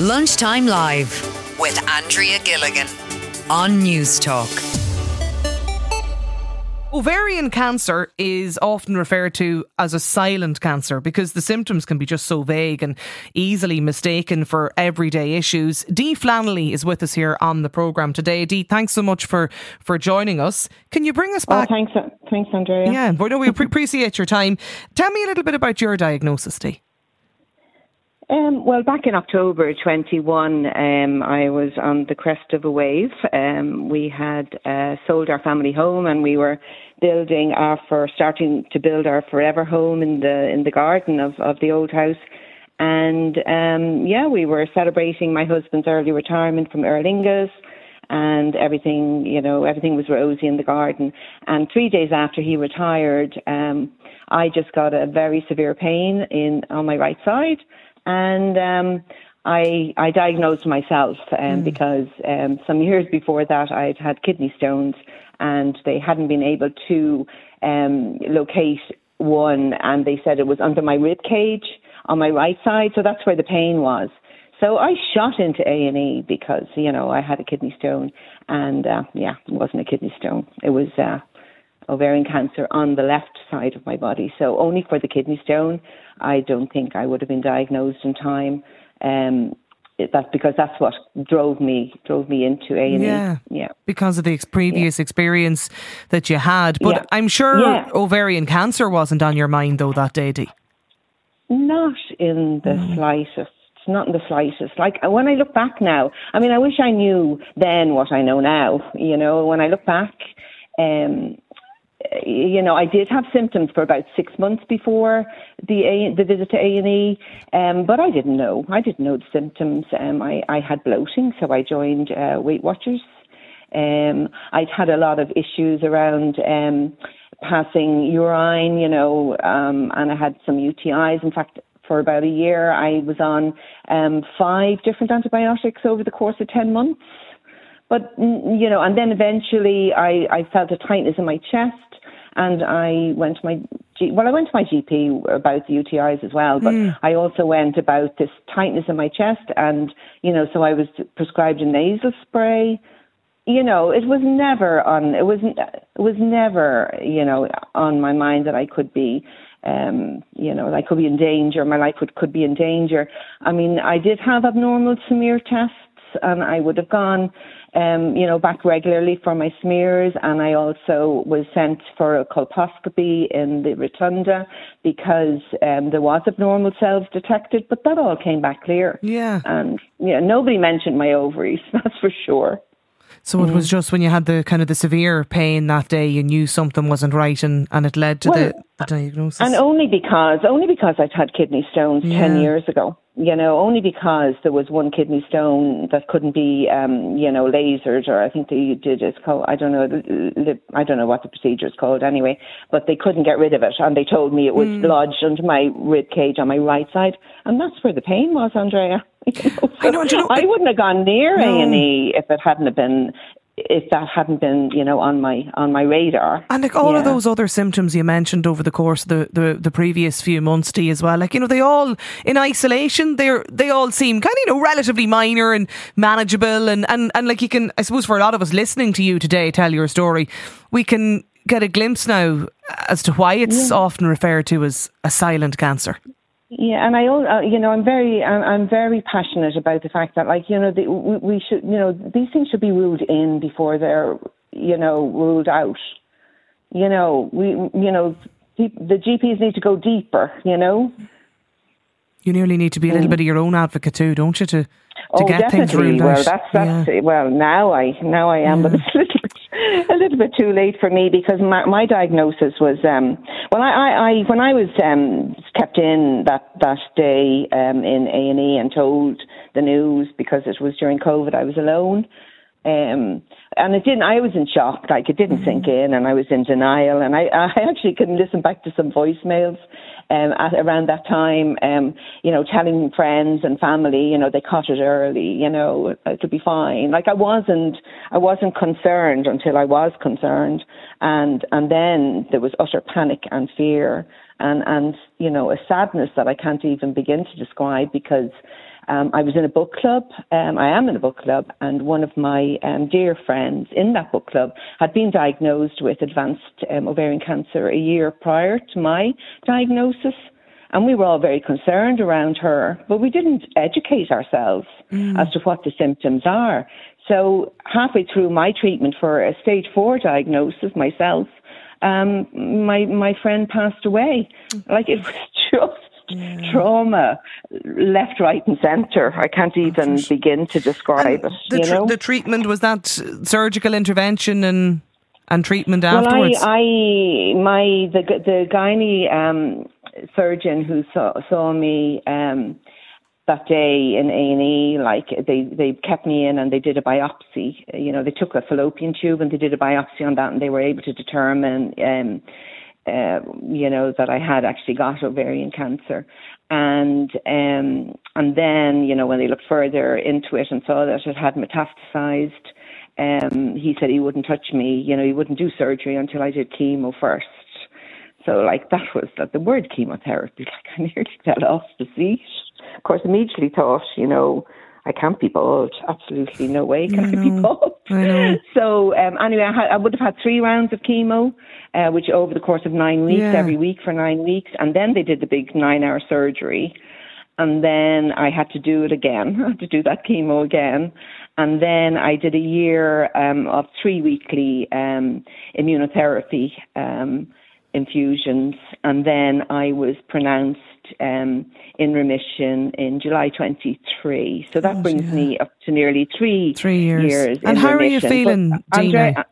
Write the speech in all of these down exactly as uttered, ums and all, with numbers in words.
Lunchtime Live with Andrea Gilligan on News Talk. Ovarian cancer is often referred to as a silent cancer because the symptoms can be just so vague and easily mistaken for everyday issues. Dee Flannelly is with us here on the programme today. Dee, thanks so much for, for joining us. Can you bring us back? Oh, thanks, thanks, Andrea. Yeah, we, we appreciate your time. Tell me a little bit about your diagnosis, Dee. Um, well, back in October twenty-one, um, I was on the crest of a wave. Um, we had uh, sold our family home, and we were building our for starting to build our forever home in the in the garden of, of the old house. And um, yeah, we were celebrating my husband's early retirement from Aer Lingus, and everything, you know, everything was rosy in the garden. And three days after he retired, um, I just got a very severe pain in on my right side. And um, I I diagnosed myself um, mm. because um, some years before that I'd had kidney stones, and they hadn't been able to um, locate one, and they said it was under my rib cage on my right side, so that's where the pain was. So I shot into A and E because, you know, I had a kidney stone, and uh, yeah, it wasn't a kidney stone. It was uh, ovarian cancer on the left side of my body. So only for the kidney stone, I don't think I would have been diagnosed in time. Um, that's because that's what drove me drove me into A and E. Yeah, yeah, because of the ex- previous yeah. experience that you had. But yeah. I'm sure yeah. ovarian cancer wasn't on your mind though that day, Dee. Not in the mm. slightest. Not in the slightest. Like, when I look back now, I mean, I wish I knew then what I know now. You know, when I look back, um, you know, I did have symptoms for about six months before the A, the visit to A and E, um, but I didn't know. I didn't know the symptoms. Um, I, I had bloating, so I joined uh, Weight Watchers. Um, I'd had a lot of issues around um, passing urine, you know, um, and I had some U T Is. In fact, for about a year, I was on um, five different antibiotics over the course of ten months. But, you know, and then eventually I, I felt a tightness in my chest, and I went to my, G- well, I went to my G P about the U T Is as well, but mm. I also went about this tightness in my chest, and, you know, so I was prescribed a nasal spray. You know, it was never on, it was, it was never, you know, on my mind that I could be, um, you know, I could be in danger, my life would, could be in danger. I mean, I did have abnormal smear tests, and I would have gone, um, you know, back regularly for my smears, and I also was sent for a colposcopy in the rotunda because um, there was abnormal cells detected, but that all came back clear. Yeah. And, yeah, nobody mentioned my ovaries, that's for sure. So it was just when you had the kind of the severe pain that day, you knew something wasn't right, and, and it led to well, the, the diagnosis. And only because, only because I'd had kidney stones yeah. ten years ago. You know, only because there was one kidney stone that couldn't be, um, you know, lasered, or I think they did, it's called, I don't know, I don't know what the procedure is called anyway, but they couldn't get rid of it, and they told me it was mm. lodged under my rib cage on my right side, and that's where the pain was, Andrea. You know, so I, know, you know, I wouldn't have gone near no. A and E if it hadn't have been, if that hadn't been, you know, on my on my radar. And like all yeah. of those other symptoms you mentioned over the course of the, the, the previous few months, Dee, as well, like, you know, they all, in isolation, they're they all seem kind of, you know, relatively minor and manageable, and, and, and like you can, I suppose for a lot of us listening to you today tell your story, we can get a glimpse now as to why it's yeah. often referred to as a silent cancer. Yeah, and I, uh, you know, I'm very, I'm, I'm very passionate about the fact that, like, you know, the, we, we should, you know, these things should be ruled in before they're, you know, ruled out. You know, we, you know, the G Ps need to go deeper. You know, you nearly need to be a little mm. bit of your own advocate too, don't you? To to oh, get definitely. things ruled well, out. that's that's yeah. well, now I now I am, yeah. but it's a little bit. A little bit too late for me because my, my diagnosis was um, well. I, I, I when I was um, kept in that that day um, in A and E and told the news because it was during COVID. I was alone, um, and it didn't. I was in shock. Like, it didn't mm-hmm. sink in, and I was in denial. And I, I actually couldn't listen back to some voicemails um, at around that time. Um, you know, telling friends and family, you know, they caught it early. You know, it'll be fine. Like, I wasn't, I wasn't concerned until I was concerned, and and then there was utter panic and fear, and and you know, a sadness that I can't even begin to describe because. um, I was in a book club. Um, I am in a book club, and one of my um, dear friends in that book club had been diagnosed with advanced um, ovarian cancer a year prior to my diagnosis. And we were all very concerned around her, but we didn't educate ourselves mm. as to what the symptoms are. So halfway through my treatment for a stage four diagnosis myself, um, my my friend passed away. Like, it was just yeah. trauma, left, right and centre. I can't even oh, begin to describe and it. The, you tr- know? the treatment, was that surgical intervention and and treatment well, afterwards? Well, I, I, my, the, the gynae um, surgeon who saw, saw me um, that day in A and E, like, they, they kept me in and they did a biopsy. You know, they took a fallopian tube and they did a biopsy on that, and they were able to determine, um, uh, you know, that I had actually got ovarian cancer. And um, and then, you know, when they looked further into it and saw that it had metastasized, Um, he said he wouldn't touch me, you know, he wouldn't do surgery until I did chemo first. So, like, that was that the word chemotherapy, like, I nearly fell off the seat. Of course, immediately thought, you know, I can't be bald. Absolutely no way can I, I be bald. I so, um, anyway, I, had, I would have had three rounds of chemo, uh, which over the course of nine weeks, yeah. every week for nine weeks. And then they did the big nine-hour surgery. And then I had to do it again. I had to do that chemo again. And then I did a year um, of three weekly um, immunotherapy um, infusions. And then I was pronounced um, in remission in July twenty-three. So that oh, brings yeah. me up to nearly three, three years. years and in how remission. are you feeling, but, Dina? Andre,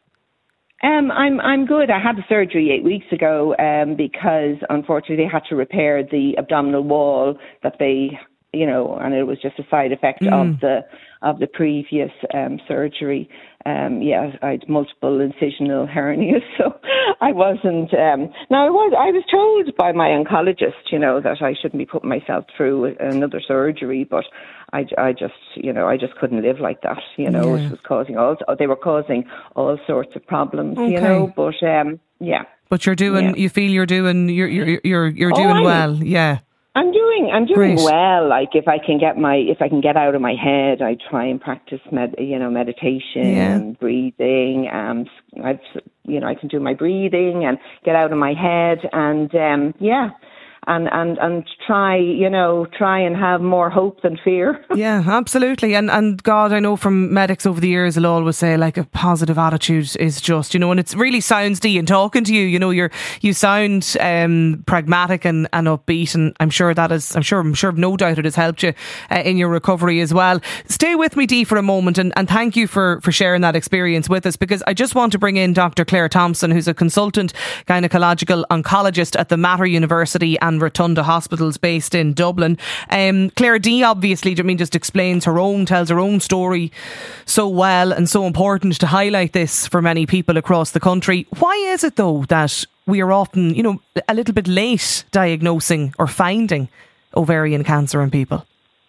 Um, I'm I'm good. I had the surgery eight weeks ago um, because unfortunately they had to repair the abdominal wall that they, you know, and it was just a side effect mm. of the of the previous um, surgery. Um, yeah, I had multiple incisional hernias, so I wasn't. Um, now I was I was told by my oncologist, you know, that I shouldn't be putting myself through another surgery, but I, I just, you know, I just couldn't live like that. You know, yeah. it was causing all. They were causing all sorts of problems. Okay. You know, but um, yeah. But you're doing. Yeah. You feel you're doing. You're you're you're you're doing oh, well. Yeah. I'm doing, I'm doing Great. well. Like, if I can get my, if I can get out of my head, I try and practice med, you know, meditation yeah. and breathing. Um, I've, you know, I can do my breathing and get out of my head, and um, yeah. And, and and try, you know, try and have more hope than fear. Yeah, absolutely. And and God, I know from medics over the years, they'll always say, like, a positive attitude is just, you know, and it really sounds, Dee, in talking to you, you know, you're you sound um, pragmatic and, and upbeat, and I'm sure that is, I'm sure, I'm sure, no doubt it has helped you uh, in your recovery as well. Stay with me, Dee, for a moment, and, and thank you for, for sharing that experience with us, because I just want to bring in Doctor Claire Thompson, who's a consultant gynecological oncologist at the Mater University and Rotunda Hospitals based in Dublin. Um, Claire, Dee obviously, I mean, just explains her own, tells her own story so well, and so important to highlight this for many people across the country. Why is it though that we are often, you know, a little bit late diagnosing or finding ovarian cancer in people?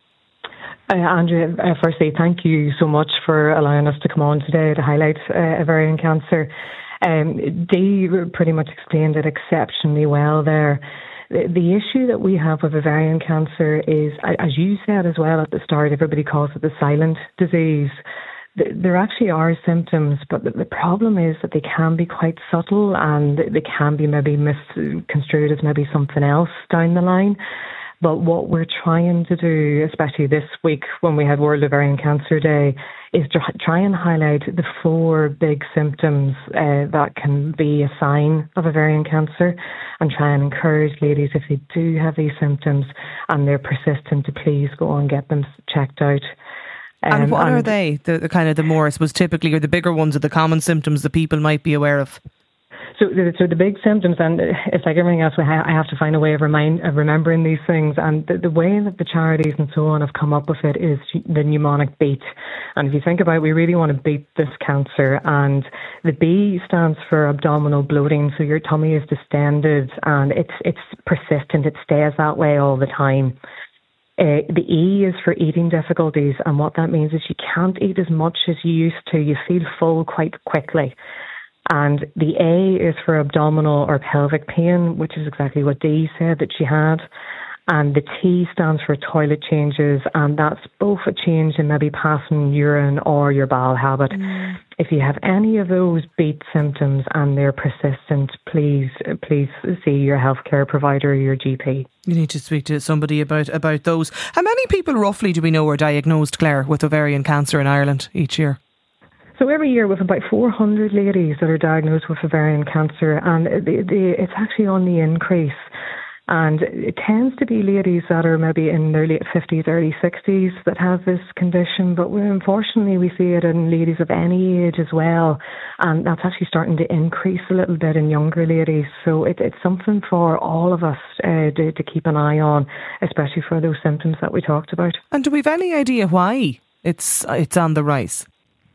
Uh, Andrea, uh, firstly, thank you so much for allowing us to come on today to highlight uh, ovarian cancer. Um, Dee pretty much explained it exceptionally well there. The, the issue that we have with ovarian cancer is, as you said as well at the start, everybody calls it the silent disease. There actually are symptoms, but the problem is that they can be quite subtle, and they can be maybe misconstrued as maybe something else down the line. But what we're trying to do, especially this week when we had World Ovarian Cancer Day, is to try and highlight the four big symptoms uh, that can be a sign of ovarian cancer, and try and encourage ladies, if they do have these symptoms and they're persistent, to please go and get them checked out. Um, and what and are they? The, the kind of the more, I suppose, typically, or the bigger ones, or the common symptoms that people might be aware of? So, so the big symptoms, and it's like everything else, I have to find a way of, remind, of remembering these things. And the, the way that the charities and so on have come up with it is the mnemonic BEAT. And if you think about it, we really want to beat this cancer. And the B stands for abdominal bloating. So your tummy is distended and it's it's persistent. It stays that way all the time. Uh, the E is for eating difficulties. And what that means is you can't eat as much as you used to. You feel full quite quickly. And the A is for abdominal or pelvic pain, which is exactly what Dee said that she had. And the T stands for toilet changes, and that's both a change in maybe passing urine or your bowel habit. Mm. If you have any of those beat symptoms and they're persistent, please please see your healthcare provider or your G P. You need to speak to somebody about, about those. How many people roughly do we know are diagnosed, Claire, with ovarian cancer in Ireland each year? So every year we have about four hundred ladies that are diagnosed with ovarian cancer, and the, the, it's actually on the increase. And it tends to be ladies that are maybe in their late fifties, early sixties that have this condition. But we, unfortunately, we see it in ladies of any age as well. And that's actually starting to increase a little bit in younger ladies. So it, it's something for all of us uh, to, to keep an eye on, especially for those symptoms that we talked about. And do we have any idea why it's it's on the rise?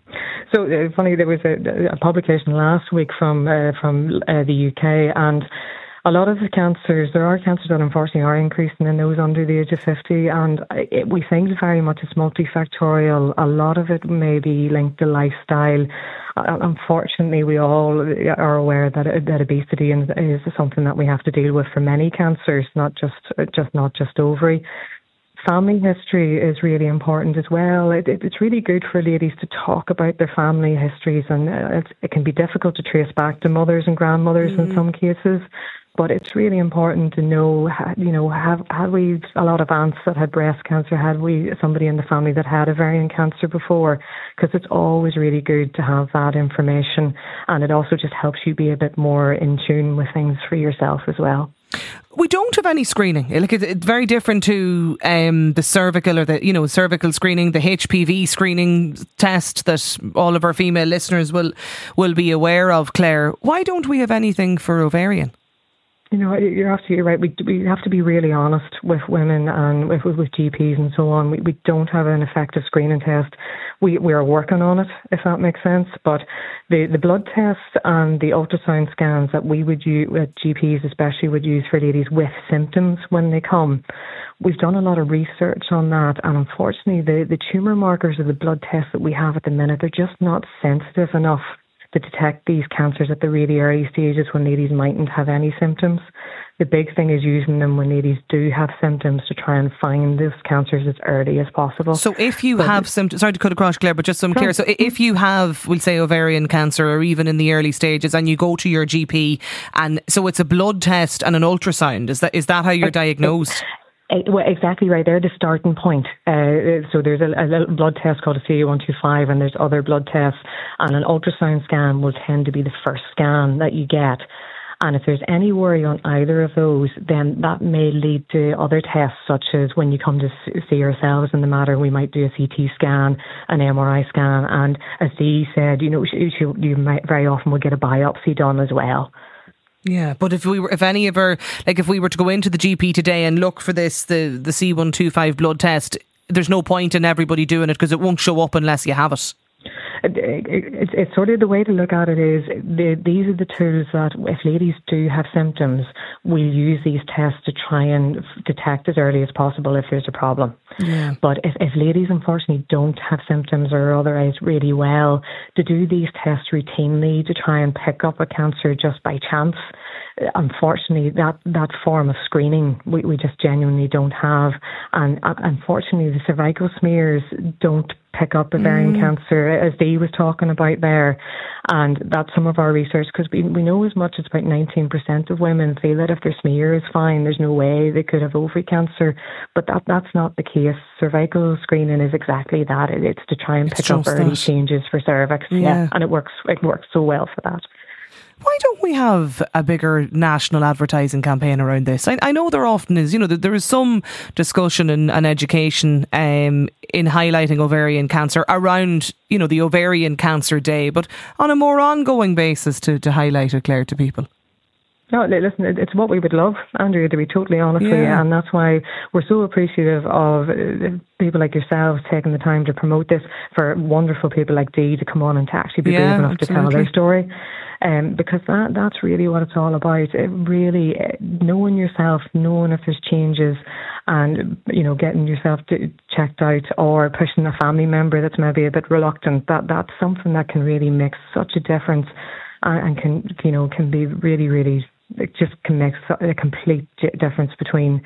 So uh, funny, there was a, a publication last week from uh, from uh, the U K, and a lot of the cancers, there are cancers that unfortunately are increasing in those under the age of fifty, and it, we think very much it's multifactorial. A lot of it may be linked to lifestyle. Uh, unfortunately, we all are aware that that obesity is something that we have to deal with for many cancers, not just just not just ovary. Family history is really important as well. It, it, it's really good for ladies to talk about their family histories, and it, it can be difficult to trace back to mothers and grandmothers mm-hmm. in some cases. But it's really important to know, you know, have had we a lot of aunts that had breast cancer? Had we somebody in the family that had ovarian cancer before? Because it's always really good to have that information, and it also just helps you be a bit more in tune with things for yourself as well. We don't have any screening. Like it's very different to um, the cervical or the you know cervical screening, the H P V screening test that all of our female listeners will will be aware of. Claire, why don't we have anything for ovarian? You know, you're absolutely right. We we have to be really honest with women and with, with G Ps and so on. We we don't have an effective screening test. We we are working on it, if that makes sense. But the, the blood tests and the ultrasound scans that we would use, uh, G Ps especially, would use for ladies with symptoms when they come, we've done a lot of research on that. And unfortunately, the, the tumour markers of the blood tests that we have at the minute, they're just not sensitive enough to detect these cancers at the really early stages when ladies mightn't have any symptoms. The big thing is using them when ladies do have symptoms to try and find those cancers as early as possible. So if you but have symptoms, sorry to cut across, Claire, but just so I'm clear, so if you have, we'll say, ovarian cancer or even in the early stages and you go to your G P, and so it's a blood test and an ultrasound, is that is that how you're diagnosed? Well, exactly right. They're the starting point. Uh, so there's a, a little blood test called a C A one twenty-five, and there's other blood tests, and an ultrasound scan will tend to be the first scan that you get. And if there's any worry on either of those, then that may lead to other tests, such as when you come to see ourselves in the matter, we might do a C T scan, an M R I scan, and as Dee said, you know, you, you might very often will get a biopsy done as well. Yeah, but if we were, if any of our, like if we were to go into the G P today and look for this, the, the C one twenty-five blood test, there's no point in everybody doing it because it won't show up unless you have it. It, it, it, it's sort of the way to look at it is the, these are the tools that if ladies do have symptoms, we'll use these tests to try and detect as early as possible if there's a problem. Yeah. But if, if ladies unfortunately don't have symptoms or are otherwise really well, to do these tests routinely to try and pick up a cancer just by chance, unfortunately that, that form of screening we, we just genuinely don't have. And uh, unfortunately the cervical smears don't pick up ovarian mm. cancer, as Dee was talking about there. And that's some of our research, because we, we know as much as about nineteen percent of women feel that if their smear is fine, there's no way they could have ovary cancer. But that that's not the case. Cervical screening is exactly that. It, it's to try and it's pick up early that. changes for cervix. Yeah. yeah. And it works, it works so well for that. Why don't we have a bigger national advertising campaign around this? I, I know there often is, you know, there is some discussion and, and education um, in highlighting ovarian cancer around, you know, the Ovarian Cancer Day, but on a more ongoing basis to, to highlight it, Claire, to people. No, listen, it's what we would love, Andrea, to be totally honest yeah. with you, and that's why we're so appreciative of people like yourselves taking the time to promote this, for wonderful people like Dee to come on and to actually be yeah, brave enough absolutely. to tell their story. Um, because that that's really what it's all about. It really knowing yourself, knowing if there's changes, and you know, getting yourself to, checked out, or pushing a family member that's maybe a bit reluctant. That that's something that can really make such a difference, uh, and can you know can be really really. It just can make a complete difference between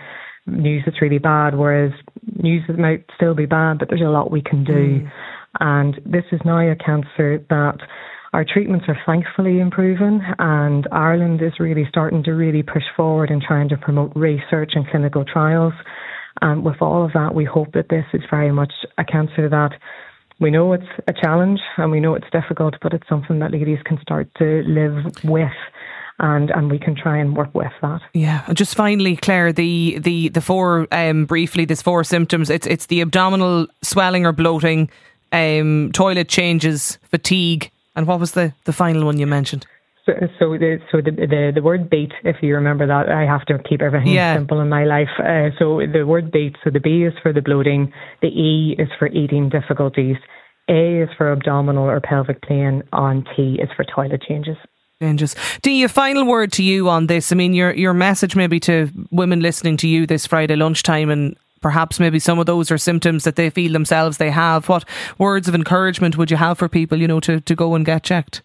news that's really bad, whereas news that might still be bad, but there's a lot we can do. Mm. And this is now a cancer that our treatments are thankfully improving, and Ireland is really starting to really push forward in trying to promote research and clinical trials. And with all of that, we hope that this is very much a cancer that we know it's a challenge and we know it's difficult, but it's something that ladies can start to live with. And, and we can try and work with that. Yeah. And just finally, Claire, the the the four um, briefly, there's four symptoms. It's it's the abdominal swelling or bloating, um, toilet changes, fatigue, and what was the, the final one you mentioned? So, so the so the, the the word beat, if you remember that, I have to keep everything yeah. simple in my life. Uh, so the word beat. So the B is for the bloating, the E is for eating difficulties, A is for abdominal or pelvic pain, and T is for toilet changes. Changes. Dee, a final word to you on this. I mean, your your message maybe to women listening to you this Friday lunchtime, and perhaps maybe some of those are symptoms that they feel themselves they have. What words of encouragement would you have for people, you know, to, to go and get checked?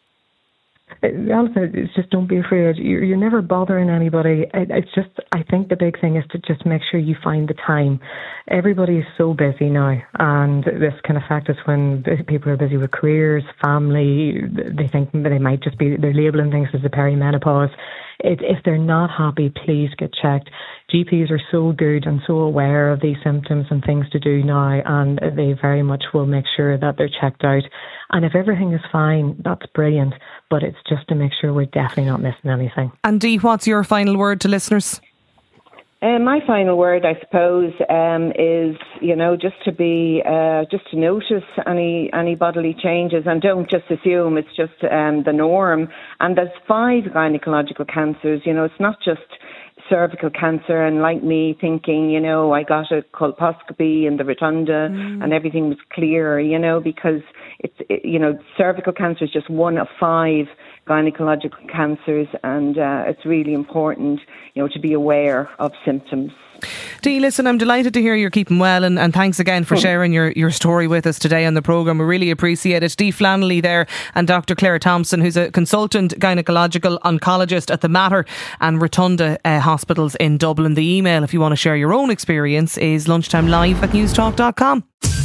The honest thing is just don't be afraid. You're, you're never bothering anybody. It, it's just, I think the big thing is to just make sure you find the time. Everybody is so busy now, and this can affect us when people are busy with careers, family. They think they might just be, they're labelling things as the perimenopause. It, if they're not happy, please get checked. G Ps are so good and so aware of these symptoms and things to do now, and they very much will make sure that they're checked out. And if everything is fine, that's brilliant, but it's just to make sure we're definitely not missing anything. And Dee, what's your final word to listeners? Uh, my final word, I suppose, um, is, you know, just to be, uh, just to notice any any bodily changes, and don't just assume it's just um, the norm. And there's five gynecological cancers. You know, it's not just cervical cancer, and like me thinking, you know, I got a colposcopy in the rotunda mm. and everything was clear, you know, because it's, it, you know, cervical cancer is just one of five gynecological cancers, and uh, it's really important, you know, to be aware of symptoms. Dee, listen, I'm delighted to hear you're keeping well, and, and thanks again for sharing your, your story with us today on the programme. We really appreciate it. Dee Flannelly there, and Doctor Claire Thompson, who's a consultant gynaecological oncologist at the Mater and Rotunda uh, hospitals in Dublin. The email, if you want to share your own experience, is lunchtimelive at newstalk dot com.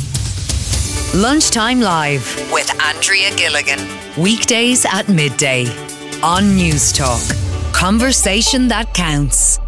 Lunchtime Live with Andrea Gilligan. Weekdays at midday on Newstalk. Conversation that counts.